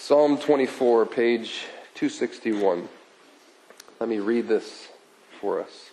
Psalm 24, page 261. Let me read this for us.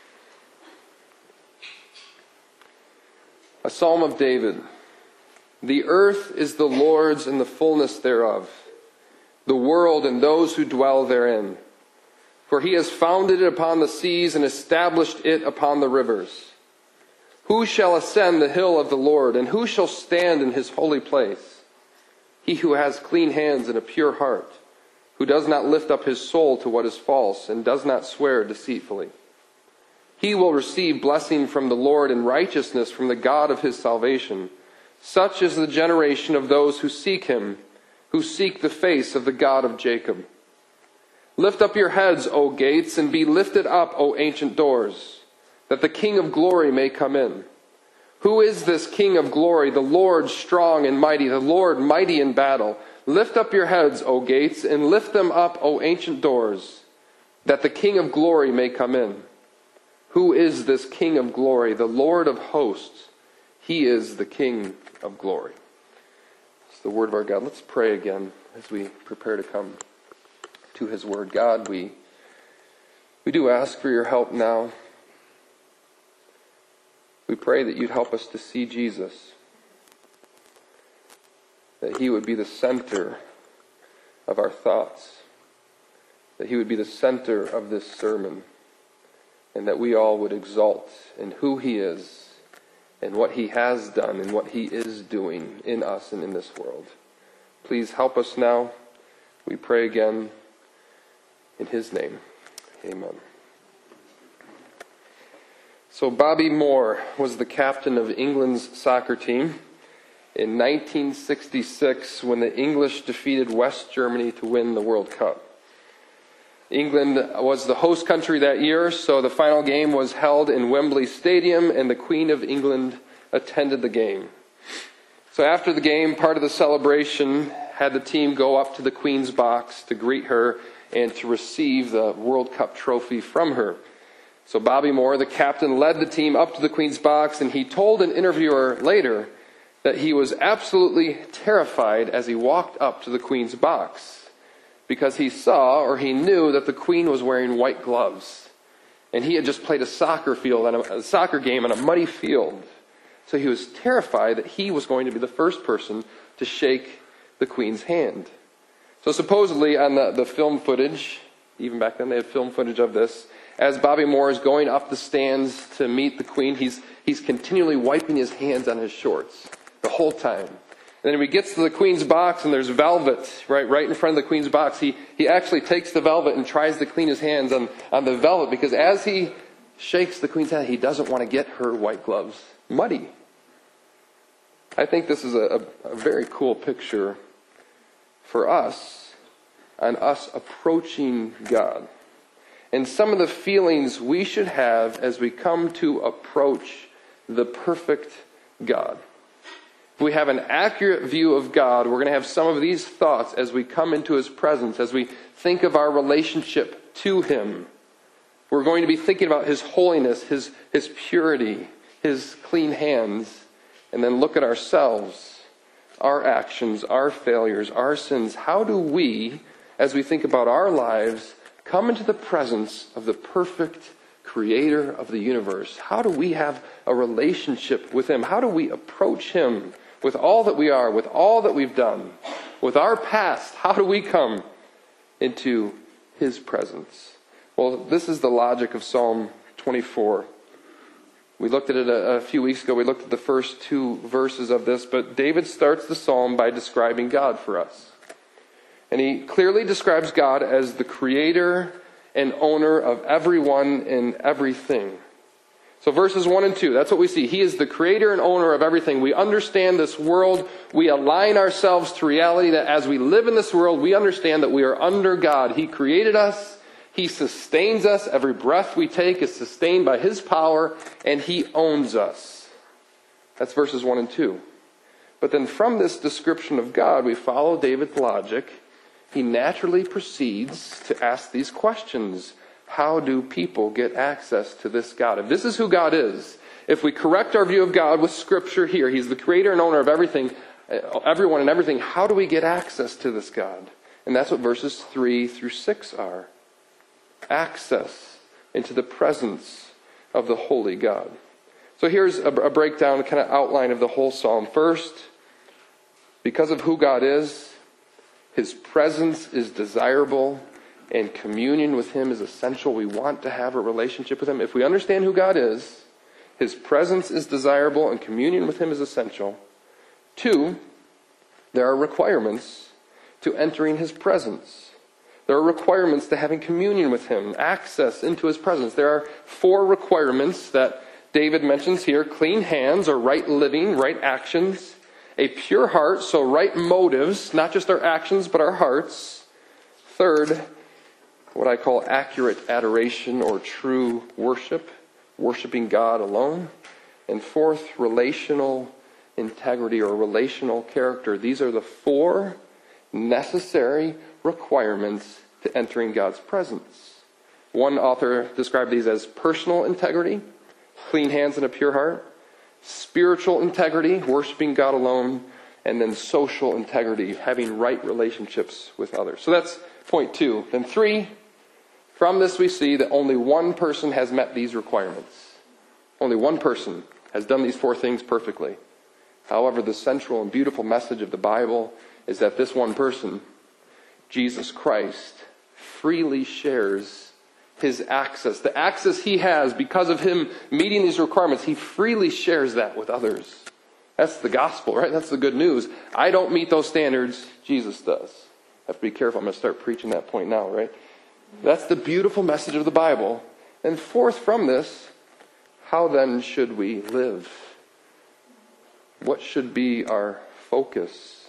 A psalm of David. The earth is the Lord's and the fullness thereof, the world and those who dwell therein. For he has founded it upon the seas and established it upon the rivers. Who shall ascend the hill of the Lord, and who shall stand in his holy place? He who has clean hands and a pure heart, who does not lift up his soul to what is false, and does not swear deceitfully. He will receive blessing from the Lord and righteousness from the God of his salvation. Such is the generation of those who seek him, who seek the face of the God of Jacob. Lift up your heads, O gates, and be lifted up, O ancient doors, that the King of glory may come in. Who is this King of glory? The Lord strong and mighty, the Lord mighty in battle. Lift up your heads, O gates, and lift them up, O ancient doors, that the King of glory may come in. Who is this King of glory? The Lord of hosts. He is the King of glory. It's the word of our God. Let's pray again as we prepare to come to his word. God, we do ask for your help now. We pray that you'd help us to see Jesus, that he would be the center of our thoughts, that he would be the center of this sermon, and that we all would exalt in who he is and what he has done and what he is doing in us and in this world. Please help us now. We pray again in his name. Amen. So Bobby Moore was the captain of England's soccer team in 1966 when the English defeated West Germany to win the World Cup. England was the host country that year, so the final game was held in Wembley Stadium, and the Queen of England attended the game. So after the game, part of the celebration had the team go up to the Queen's box to greet her and to receive the World Cup trophy from her. So Bobby Moore, the captain, led the team up to the Queen's box, and he told an interviewer later that he was absolutely terrified as he walked up to the Queen's box because he saw, or he knew, that the Queen was wearing white gloves. And he had just played a soccer game on a muddy field. So he was terrified that he was going to be the first person to shake the Queen's hand. So supposedly on the film footage, even back then they had film footage of this, as Bobby Moore is going up the stands to meet the Queen, he's continually wiping his hands on his shorts the whole time. And then when he gets to the Queen's box and there's velvet right in front of the Queen's box, he actually takes the velvet and tries to clean his hands on the velvet, because as he shakes the Queen's hand, he doesn't want to get her white gloves muddy. I think this is a very cool picture for us on us approaching God. And some of the feelings we should have as we come to approach the perfect God. If we have an accurate view of God, we're going to have some of these thoughts as we come into his presence, as we think of our relationship to him. We're going to be thinking about his holiness, his purity, his clean hands, and then look at ourselves, our actions, our failures, our sins. How do we, as we think about our lives, come into the presence of the perfect creator of the universe? How do we have a relationship with him? How do we approach him with all that we are, with all that we've done, with our past? How do we come into his presence? Well, this is the logic of Psalm 24. We looked at it a few weeks ago. We looked at the first two verses of this, but David starts the psalm by describing God for us. And he clearly describes God as the creator and owner of everyone and everything. So verses 1 and 2, that's what we see. He is the creator and owner of everything. We understand this world. We align ourselves to reality that as we live in this world, we understand that we are under God. He created us. He sustains us. Every breath we take is sustained by his power, and he owns us. That's verses 1 and 2. But then from this description of God, we follow David's logic. He naturally proceeds to ask these questions. How do people get access to this God? If this is who God is, if we correct our view of God with Scripture here, he's the creator and owner of everything, everyone and everything. How do we get access to this God? And that's what verses 3 through 6 are. Access into the presence of the holy God. So here's a breakdown, a kind of outline of the whole psalm. First, because of who God is, His presence is desirable and communion with Him is essential. We want to have a relationship with Him. If we understand who God is, His presence is desirable and communion with Him is essential. 2, there are requirements to entering His presence. There are requirements to having communion with Him, access into His presence. There are 4 requirements that David mentions here: clean hands, or right living, right actions; a pure heart, so right motives, not just our actions, but our hearts; 3rd, what I call accurate adoration or true worship, worshiping God alone; and 4th, relational integrity or relational character. These are the 4 necessary requirements to entering God's presence. One author described these as personal integrity, clean hands and a pure heart; spiritual integrity, worshiping God alone; and then social integrity, having right relationships with others. So that's point 2. Then 3, from this we see that only one person has met these requirements. Only one person has done these 4 things perfectly. However, the central and beautiful message of the Bible is that this one person, Jesus Christ, freely shares His access. The access He has because of Him meeting these requirements, He freely shares that with others. That's the gospel, right? That's the good news. I don't meet those standards. Jesus does. I have to be careful. I'm going to start preaching that point now, right? That's the beautiful message of the Bible. And 4th from this, how then should we live? What should be our focus?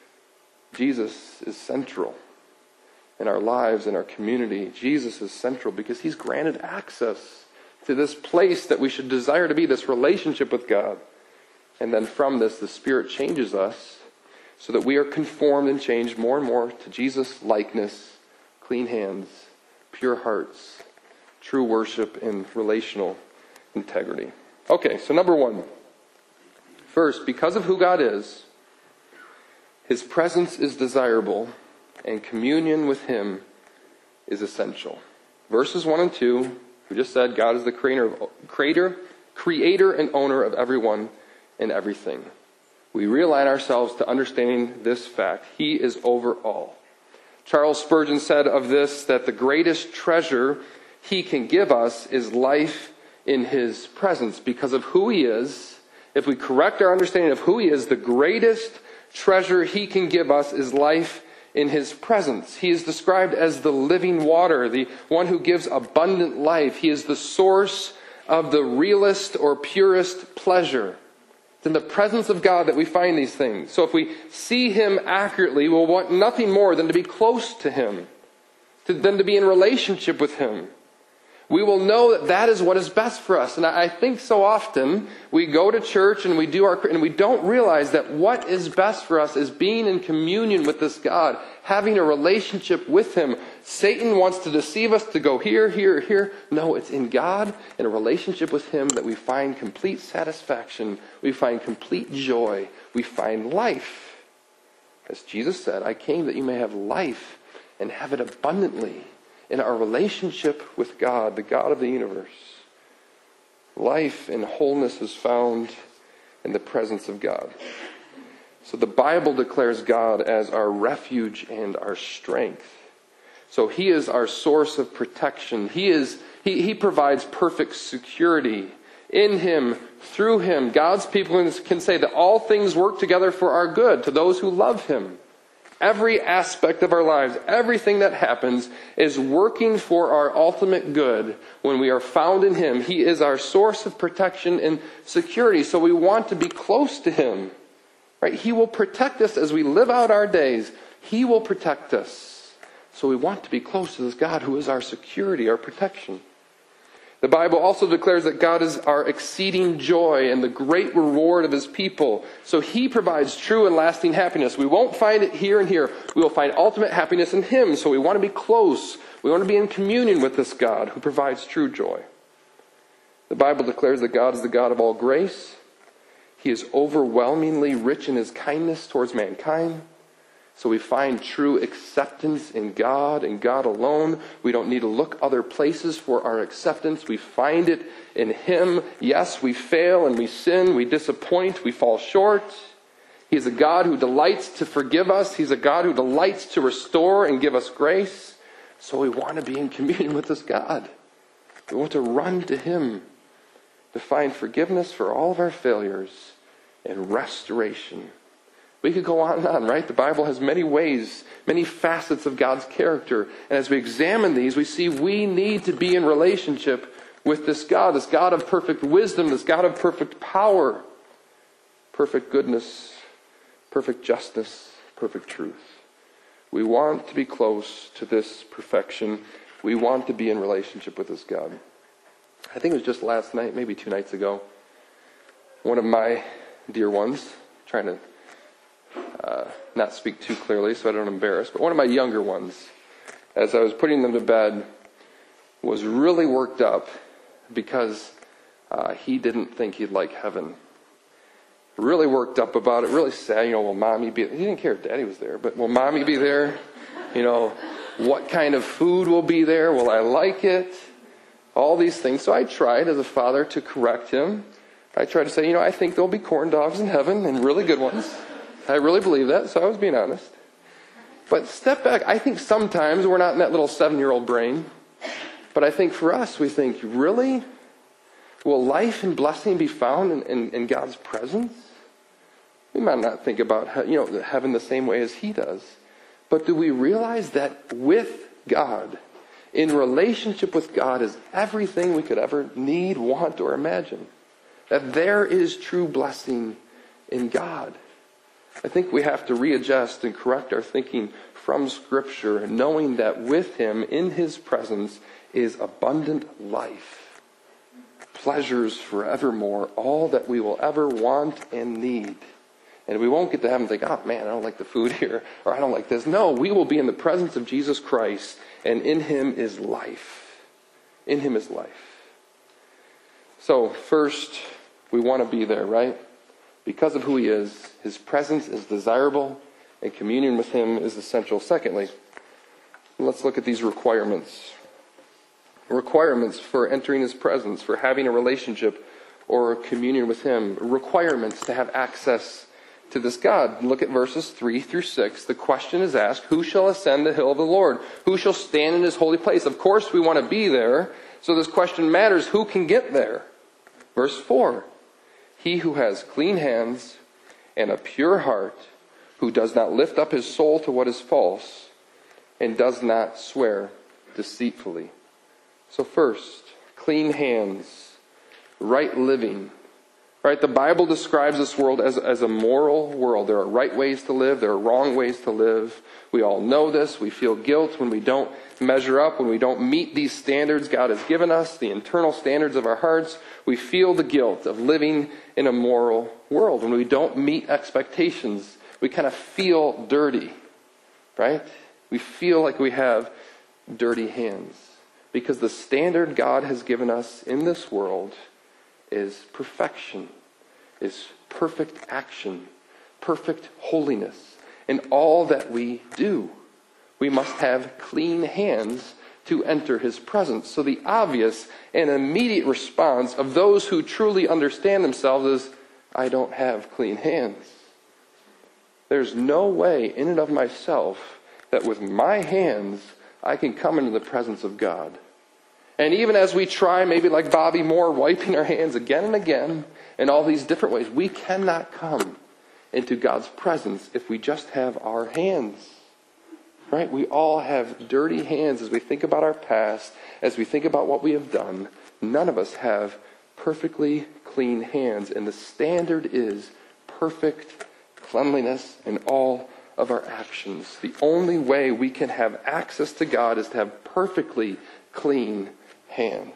Jesus is central in our lives, in our community. Jesus is central because He's granted access to this place that we should desire to be, this relationship with God. And then from this, the Spirit changes us so that we are conformed and changed more and more to Jesus' likeness, clean hands, pure hearts, true worship, and relational integrity. Okay, so number 1. First, because of who God is, His presence is desirable, and communion with Him is essential. Verses 1 and 2, we just said God is the creator and owner of everyone and everything. We realign ourselves to understanding this fact. He is over all. Charles Spurgeon said of this that the greatest treasure He can give us is life in His presence. Because of who He is, if we correct our understanding of who He is, the greatest treasure He can give us is life in His presence. He is described as the living water, the one who gives abundant life. He is the source of the realest or purest pleasure. It's in the presence of God that we find these things. So if we see Him accurately, we'll want nothing more than to be close to Him, than to be in relationship with Him. We will know that that is what is best for us. And I think so often we go to church and we don't realize that what is best for us is being in communion with this God, having a relationship with Him. Satan wants to deceive us to go here, here, here. No, it's in God, in a relationship with Him, that we find complete satisfaction. We find complete joy. We find life. As Jesus said, I came that you may have life and have it abundantly. In our relationship with God, the God of the universe, life and wholeness is found in the presence of God. So the Bible declares God as our refuge and our strength. So He is our source of protection. He provides perfect security. In Him, through Him, God's people can say that all things work together for our good to those who love Him. Every aspect of our lives, everything that happens is working for our ultimate good when we are found in Him. He is our source of protection and security. So we want to be close to Him. Right? He will protect us as we live out our days. He will protect us. So we want to be close to this God who is our security, our protection. The Bible also declares that God is our exceeding joy and the great reward of His people. So He provides true and lasting happiness. We won't find it here and here. We will find ultimate happiness in Him. So we want to be close. We want to be in communion with this God who provides true joy. The Bible declares that God is the God of all grace. He is overwhelmingly rich in his kindness towards mankind. So we find true acceptance in God and God alone. We don't need to look other places for our acceptance. We find it in him. Yes, we fail and we sin, we disappoint, we fall short. He is a God who delights to forgive us. He's a God who delights to restore and give us grace. So we want to be in communion with this God. We want to run to him to find forgiveness for all of our failures and restoration. We could go on and on, right? The Bible has many ways, many facets of God's character. And as we examine these, we see we need to be in relationship with this God of perfect wisdom, this God of perfect power, perfect goodness, perfect justice, perfect truth. We want to be close to this perfection. We want to be in relationship with this God. I think it was just last night, maybe 2 nights ago, one of my dear ones, trying to not speak too clearly so I don't embarrass, but one of my younger ones, as I was putting them to bed, was really worked up because he didn't think he'd like heaven. Really worked up about it, really sad, will mommy be, he didn't care if daddy was there, but will mommy be there? What kind of food will be there? Will I like it? All these things. So I tried as a father to correct him. I tried to say, I think there'll be corn dogs in heaven and really good ones. I really believe that, so I was being honest. But step back. I think sometimes we're not in that little 7-year-old brain. But I think for us, we think, really? Will life and blessing be found in God's presence? We might not think about heaven the same way as he does. But do we realize that with God, in relationship with God, is everything we could ever need, want, or imagine? That there is true blessing in God. I think we have to readjust and correct our thinking from Scripture, knowing that with him, in his presence, is abundant life, pleasures forevermore, all that we will ever want and need. And we won't get to heaven and think, oh man, I don't like the food here, or I don't like this. No, we will be in the presence of Jesus Christ, and in him is life. In him is life. So first, we want to be there, right? Because of who he is, his presence is desirable, and communion with him is essential. Secondly, let's look at these requirements. Requirements for entering his presence, for having a relationship or communion with him. Requirements to have access to this God. Look at verses 3 through 6. The question is asked, who shall ascend the hill of the Lord? Who shall stand in his holy place? Of course we want to be there, so this question matters. Who can get there? Verse 4. He who has clean hands and a pure heart, who does not lift up his soul to what is false, and does not swear deceitfully. So first, clean hands, right living. Right? The Bible describes this world as a moral world. There are right ways to live. There are wrong ways to live. We all know this. We feel guilt when we don't measure up, when we don't meet these standards God has given us, the internal standards of our hearts. We feel the guilt of living in a moral world. When we don't meet expectations, we kind of feel dirty. Right? We feel like we have dirty hands. Because the standard God has given us in this world is perfection, is perfect action, perfect holiness in all that we do. We must have clean hands to enter his presence. So the obvious and immediate response of those who truly understand themselves is, I don't have clean hands. There's no way in and of myself that with my hands I can come into the presence of God. And even as we try, maybe like Bobby Moore, wiping our hands again and again in all these different ways, we cannot come into God's presence if we just have our hands. Right? We all have dirty hands as we think about our past, as we think about what we have done. None of us have perfectly clean hands. And the standard is perfect cleanliness in all of our actions. The only way we can have access to God is to have perfectly clean hands.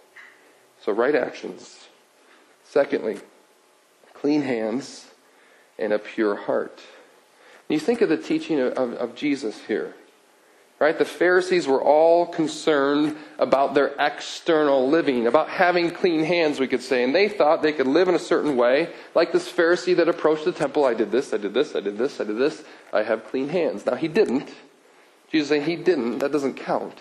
So right actions. Secondly, clean hands and a pure heart. You think of the teaching of Jesus here. Right? The Pharisees were all concerned about their external living, about having clean hands, we could say. And they thought they could live in a certain way, like this Pharisee that approached the temple. I did this, I did this, I did this, I did this. I have clean hands. Now, he didn't. Jesus saying he didn't. That doesn't count.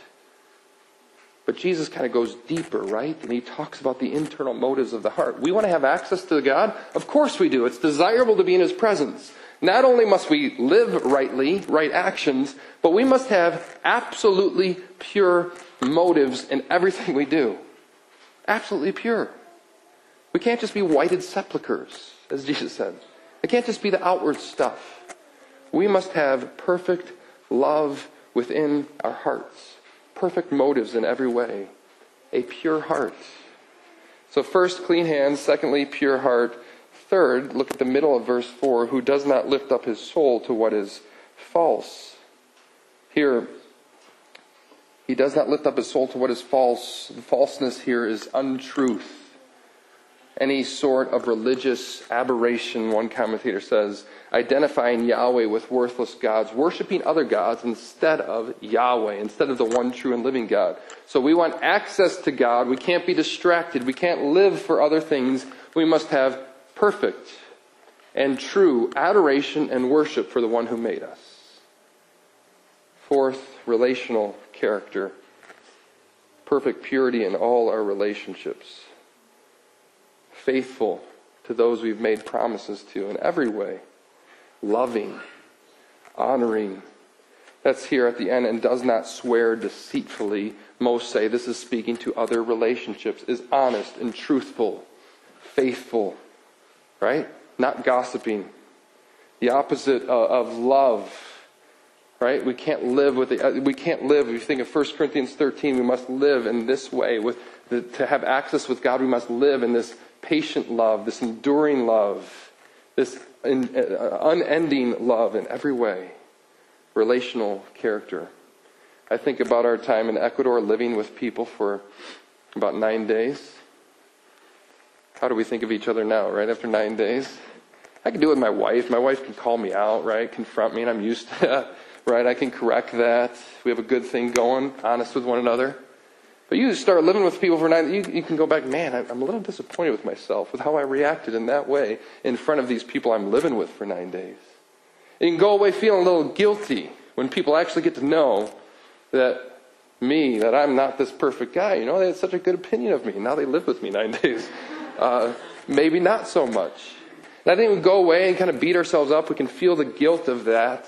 But Jesus kind of goes deeper, right? And he talks about the internal motives of the heart. We want to have access to God? Of course we do. It's desirable to be in His presence. Not only must we live rightly, right actions, but we must have absolutely pure motives in everything we do. Absolutely pure. We can't just be whited sepulchres, as Jesus said. It can't just be the outward stuff. We must have perfect love within our hearts. Perfect motives in every way. A pure heart. So first, clean hands. Secondly, pure heart. Third, look at the middle of verse 4, who does not lift up his soul to what is false. Here, he does not lift up his soul to what is false. The falseness here is untruth. Any sort of religious aberration, one commentator says, identifying Yahweh with worthless gods, worshiping other gods instead of Yahweh, instead of the one true and living God. So we want access to God. We can't be distracted. We can't live for other things. We must have perfect and true adoration and worship for the one who made us. Fourth, relational character. Perfect purity in all our relationships. Faithful to those we've made promises to in every way. Loving, honoring. That's here at the end, and does not swear deceitfully. Most say this is speaking to other relationships. Is honest and truthful, faithful. Right? Not gossiping. The opposite of love. Right? We can't live with if you think of 1 Corinthians 13, we must live in this way. To have access with God, we must live in this patient love, this enduring love, this unending love in every way. Relational character. I think about our time in Ecuador living with people for about 9 days. How do we think of each other now, right, after 9 days? I can do it with my wife. My wife can call me out, right, confront me, and I'm used to that, right? I can correct that. We have a good thing going, honest with one another. But you start living with people for 9 days, you can go back, man, I'm a little disappointed with myself, with how I reacted in that way in front of these people I'm living with for 9 days. And you can go away feeling a little guilty when people actually get to know that I'm not this perfect guy. They had such a good opinion of me. Now they live with me 9 days. Maybe not so much. And I think we go away and kind of beat ourselves up. We can feel the guilt of that.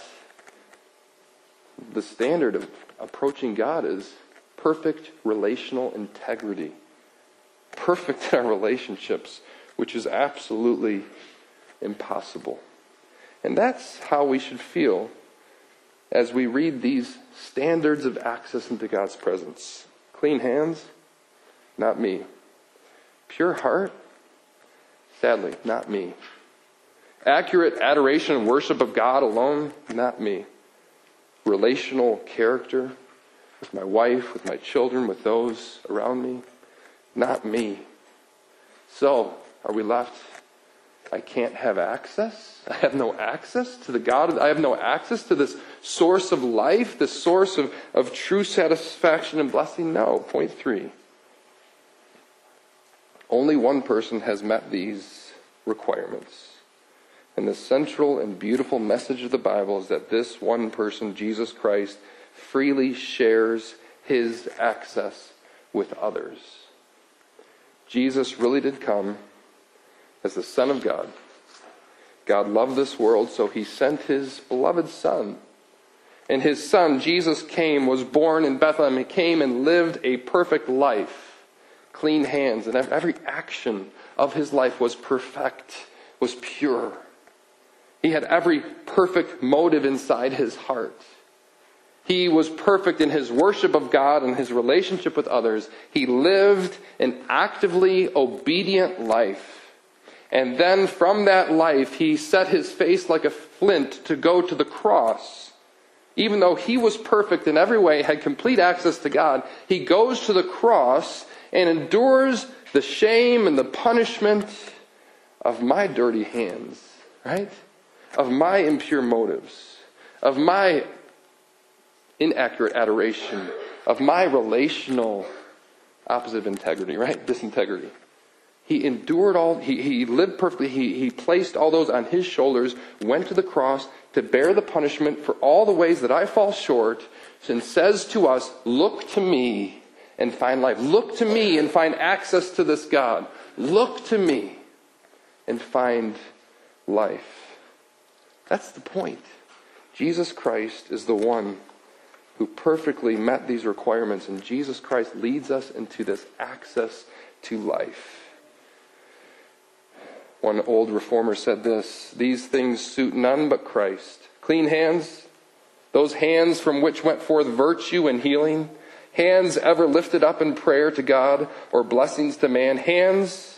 The standard of approaching God is perfect relational integrity. Perfect in our relationships, which is absolutely impossible. And that's how we should feel as we read these standards of access into God's presence. Clean hands? Not me. Pure heart? Sadly, not me. Accurate adoration and worship of God alone? Not me. Relational character with my wife, with my children, with those around me? Not me. So, are we left? I can't have access? I have no access to the God. I have no access to this source of life, this source of true satisfaction and blessing? No. Point 3. Only one person has met these requirements. And the central and beautiful message of the Bible is that this one person, Jesus Christ, freely shares his access with others. Jesus really did come as the Son of God. God loved this world, so he sent his beloved Son. And his Son, Jesus, was born in Bethlehem. He came and lived a perfect life. Clean hands, and every action of his life was perfect, was pure. He had every perfect motive inside his heart. He was perfect in his worship of God and his relationship with others. He lived an actively obedient life. And then from that life, he set his face like a flint to go to the cross. Even though he was perfect in every way, had complete access to God, he goes to the cross and endures the shame and the punishment of my dirty hands, right? Of my impure motives, of my inaccurate adoration, of my relational opposite of integrity, right? Disintegrity. He endured all, he lived perfectly, he placed all those on his shoulders, went to the cross to bear the punishment for all the ways that I fall short, and says to us, look to me and find life. Look to me and find access to this God. Look to me and find life. That's the point. Jesus Christ is the one who perfectly met these requirements, and Jesus Christ leads us into this access to life. One old reformer said this: these things suit none but Christ. Clean hands, those hands from which went forth virtue and healing, hands ever lifted up in prayer to God or blessings to man, hands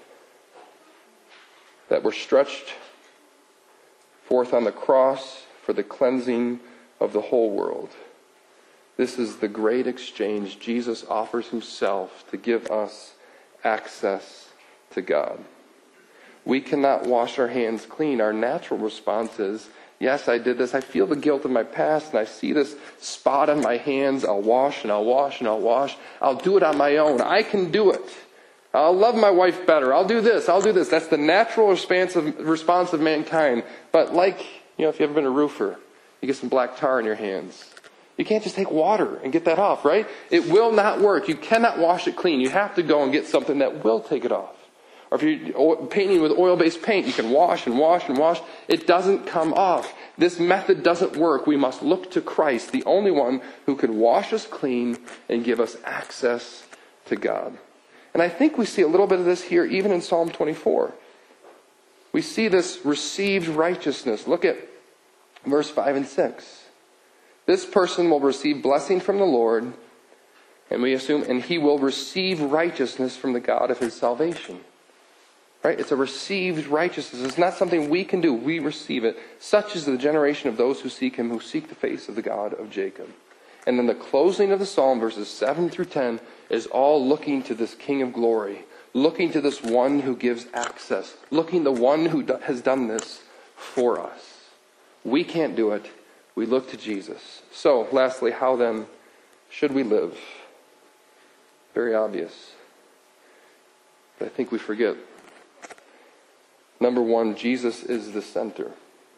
that were stretched forth on the cross for the cleansing of the whole world. This is the great exchange. Jesus offers himself to give us access to God. We cannot wash our hands clean. Our natural response is, yes, I did this. I feel the guilt of my past, and I see this spot on my hands. I'll wash, and I'll wash, and I'll wash. I'll do it on my own. I can do it. I'll love my wife better. I'll do this. I'll do this. That's the natural response of mankind. But like, if you've ever been a roofer, you get some black tar in your hands. You can't just take water and get that off, right? It will not work. You cannot wash it clean. You have to go and get something that will take it off. Or if you're painting with oil-based paint, you can wash and wash and wash. It doesn't come off. This method doesn't work. We must look to Christ, the only one who can wash us clean and give us access to God. And I think we see a little bit of this here even in Psalm 24. We see this received righteousness. Look at verse 5 and 6. This person will receive blessing from the Lord, and we assume, and he will receive righteousness from the God of his salvation. Right? It's a received righteousness. It's not something we can do. We receive it. Such is the generation of those who seek him, who seek the face of the God of Jacob. And then the closing of the psalm, verses 7 through 10, is all looking to this King of glory. Looking to this one who gives access. Looking to the one who has done this for us. We can't do it. We look to Jesus. So, lastly, how then should we live? Very obvious. But I think we forget. Number one, Jesus is the center.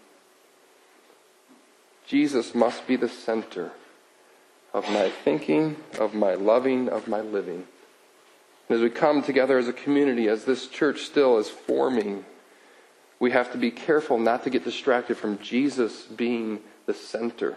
Jesus must be the center of my thinking, of my loving, of my living. And as we come together as a community, as this church still is forming, we have to be careful not to get distracted from Jesus being the center.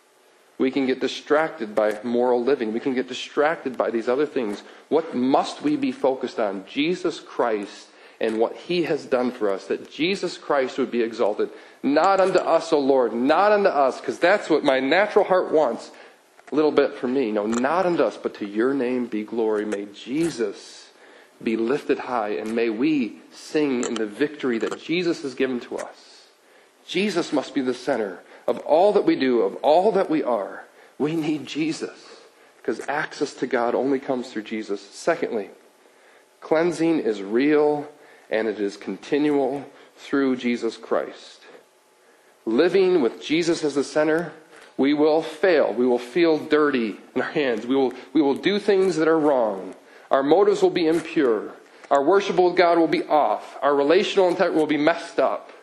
We can get distracted by moral living. We can get distracted by these other things. What must we be focused on? Jesus Christ and what he has done for us, that Jesus Christ would be exalted. Not unto us, O Lord, not unto us, because that's what my natural heart wants. A little bit for me. No, not unto us, but to your name be glory. May Jesus be lifted high, and may we sing in the victory that Jesus has given to us. Jesus must be the center of all that we do, of all that we are. We need Jesus, because access to God only comes through Jesus. Secondly, cleansing is real, and it is continual through Jesus Christ. Living with Jesus as the center, we will fail. We will feel dirty in our hands. We will do things that are wrong. Our motives will be impure. Our worship with God will be off. Our relational integrity will be messed up.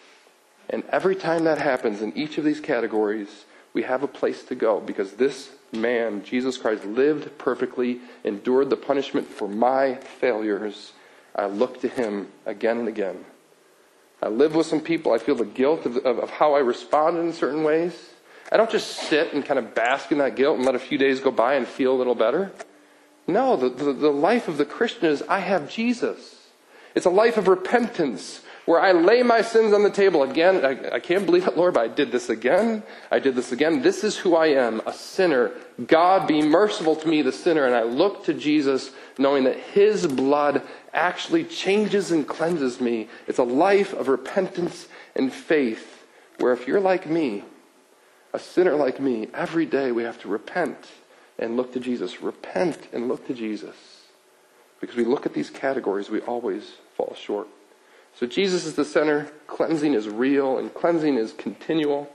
And every time that happens in each of these categories, we have a place to go, because this man, Jesus Christ, lived perfectly, endured the punishment for my failures. I look to him again and again. I live with some people. I feel the guilt of how I responded in certain ways. I don't just sit and kind of bask in that guilt and let a few days go by and feel a little better. No, the life of the Christian is I have Jesus. It's a life of repentance where I lay my sins on the table again. I can't believe it, Lord, but I did this again. I did this again. This is who I am, a sinner. God, be merciful to me, the sinner. And I look to Jesus knowing that his blood actually changes and cleanses me. It's a life of repentance and faith where if you're like me, a sinner like me, every day we have to repent and look to Jesus. Repent and look to Jesus. Because we look at these categories, we always fall short. So Jesus is the center. Cleansing is real and cleansing is continual.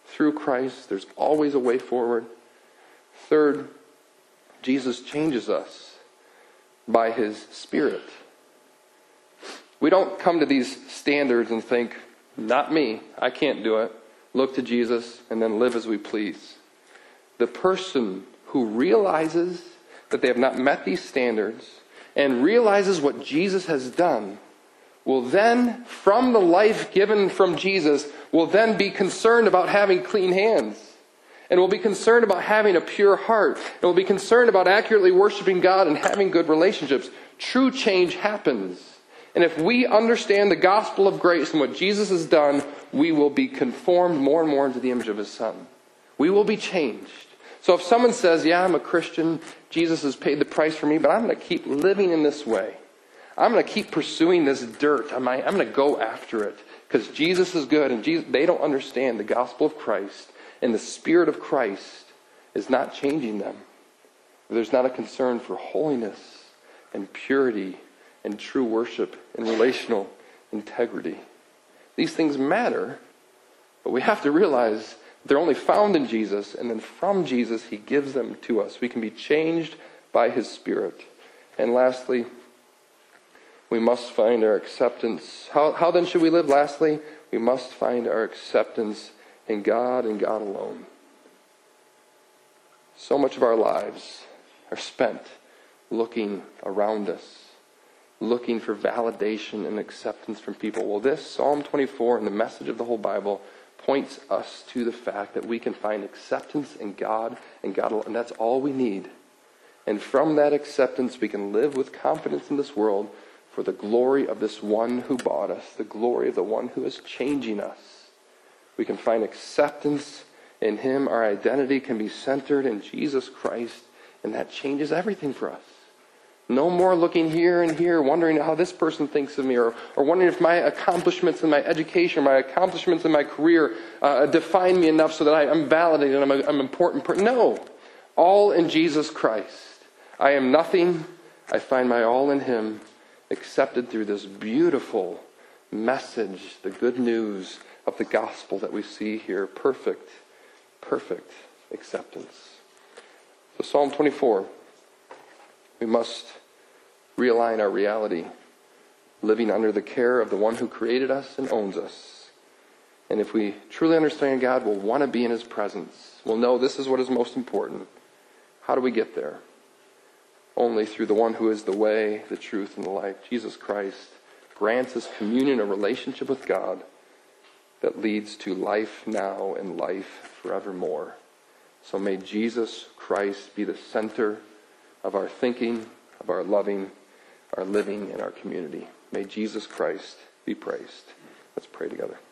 through Christ. There's always a way forward. Third, Jesus changes us by his Spirit. We don't come to these standards and think, not me, I can't do it. Look to Jesus and then live as we please. The person who realizes that they have not met these standards and realizes what Jesus has done will then, from the life given from Jesus, will then be concerned about having clean hands. And will be concerned about having a pure heart. And will be concerned about accurately worshiping God and having good relationships. True change happens. And if we understand the gospel of grace and what Jesus has done, we will be conformed more and more into the image of his Son. We will be changed. So if someone says, yeah, I'm a Christian, Jesus has paid the price for me, but I'm going to keep living in this way. I'm going to keep pursuing this dirt. I'm going to go after it because Jesus is good. And they don't understand the gospel of Christ. And the Spirit of Christ is not changing them. There's not a concern for holiness and purity and true worship and relational integrity. These things matter, but we have to realize they're only found in Jesus, and then from Jesus, he gives them to us. We can be changed by his Spirit. And lastly, we must find our acceptance. How then should we live? Lastly, we must find our acceptance in God and God alone. So much of our lives are spent looking around us, looking for validation and acceptance from people. Well, this Psalm 24 and the message of the whole Bible points us to the fact that we can find acceptance in God and God alone. And that's all we need. And from that acceptance, we can live with confidence in this world for the glory of this one who bought us, the glory of the one who is changing us. We can find acceptance in him. Our identity can be centered in Jesus Christ, and that changes everything for us. No more looking here and here, wondering how this person thinks of me, or wondering if my accomplishments in my education, my accomplishments in my career define me enough so that I'm validated and I'm an important person. No. All in Jesus Christ. I am nothing. I find my all in him, accepted through this beautiful message, the good news of the gospel that we see here. Perfect acceptance. So Psalm 24. We must realign our reality, living under the care of the one who created us and owns us. And if we truly understand God, we'll want to be in his presence. We'll know this is what is most important. How do we get there? Only through the one who is the way, the truth, and the life. Jesus Christ grants us communion, a relationship with God that leads to life now and life forevermore. So may Jesus Christ be the center of our thinking, of our loving, our living, and our community. May Jesus Christ be praised. Let's pray together.